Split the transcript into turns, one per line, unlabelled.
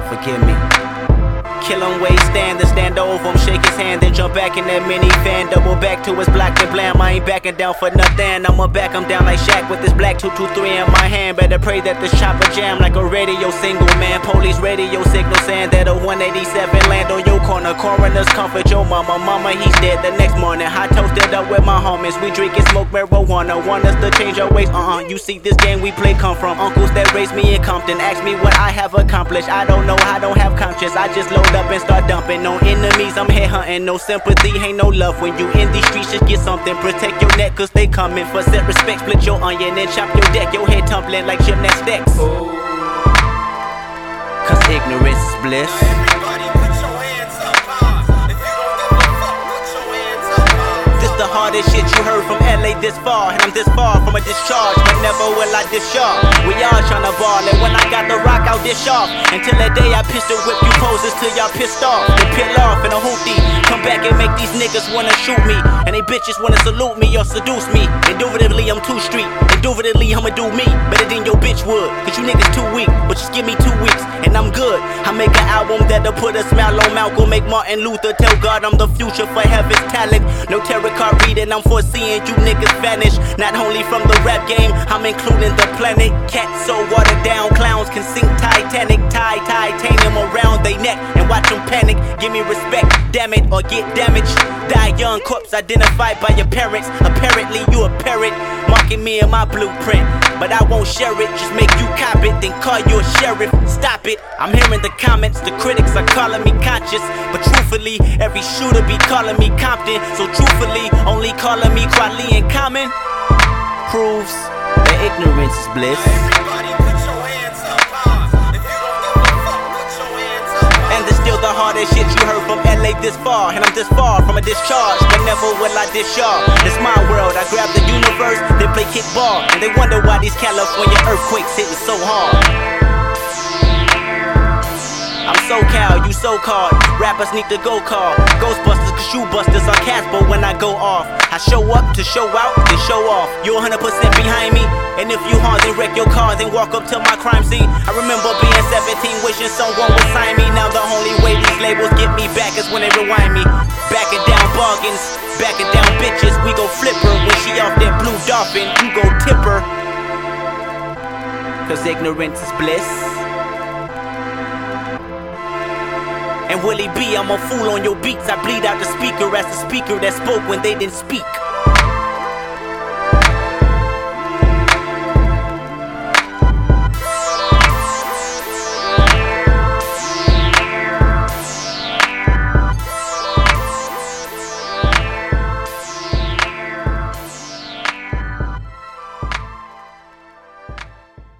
forgive me. Kill him, wait, stand over him, shake his hand, then jump back in that minivan. Double back to his black and blam. I ain't backing down for nothing. I'ma back him down like Shaq with this black 223 in my hand. Better pray that this chopper jam like a radio single, man. Police radio signal saying that a 187 land on your corner. Coroners comfort your mama. Mama, he's dead the next morning. Hot toasted up with my homies. We drink and smoke marijuana. Want us to change our ways? You see this game we play come from uncles that raised me in Compton. Ask me what I have accomplished. I don't know, I don't have conscience. I just load up and start dumping. No enemies, I'm headhunting. No sympathy, ain't no love. When you in these streets, just get something. Protect your neck, cause they coming. For set respect, split your onion and chop your deck. Your head tumbling like gymnastics. Cause ignorance is bliss.
Everybody put your hands up high. If you don't give a fuck, put your hands up high.
This the hardest shit you heard from LA this far. And I'm this far from a discharge, but never will I discharge. We all tryna ball, and when I got the rock, I'll dish off. Until that day I pistol whip you poses till y'all pissed off. Then peel off in a hoopty. Come back and make these niggas wanna shoot me. And they bitches wanna salute me or seduce me. Indubitably I'm too street. Indubitably I'ma do me better than your bitch would. Cause you niggas too weak, but just give me 2 weeks and I'm good. I make an album that'll put a smile on Malcolm. Make Martin Luther tell God I'm the future for heaven's talent. No tarot card reading, I'm foreseeing you niggas vanish. Not only from the rap game, I'm including the planet. Cats so watered down, clowns can sink Titanic. Tie titanium around they neck and watch them panic. Give me respect, damn it, or get damaged. Die young, corpse identified by your parents. Apparently you a parrot, marking me in my blueprint. But I won't share it, just make you cop it, then call you a sheriff. Stop it, I'm hearing the comments, the critics are calling me conscious. But truthfully, every shooter be calling me Compton. So truthfully, only calling me Kweli and Common proves that ignorance is bliss.
Everybody put your hands up high. If you don't give a fuck, put your hands up high.
And this still the hardest shit you heard from LA this far. And I'm this far from a discharge, but never will I discharge. It's my world, I grab the universe, they play kickball. And they wonder why these California earthquakes hitting so hard. I'm SoCal, you so-called rappers need to go call Ghostbusters, cause shoe busters are Casper when I go off. I show up to show out, then show off. You 100% behind me, and if you hard, then wreck your car, then walk up to my crime scene. I remember being 17, wishing someone would sign me. Now the only way these labels get me back is when they rewind me. Backing down bargains, backing down bitches. We go flip her when she off that blue dolphin. You go tip her, cause ignorance is bliss. And Willie B, I'm a fool on your beats. I bleed out the speaker as the speaker that spoke when they didn't speak.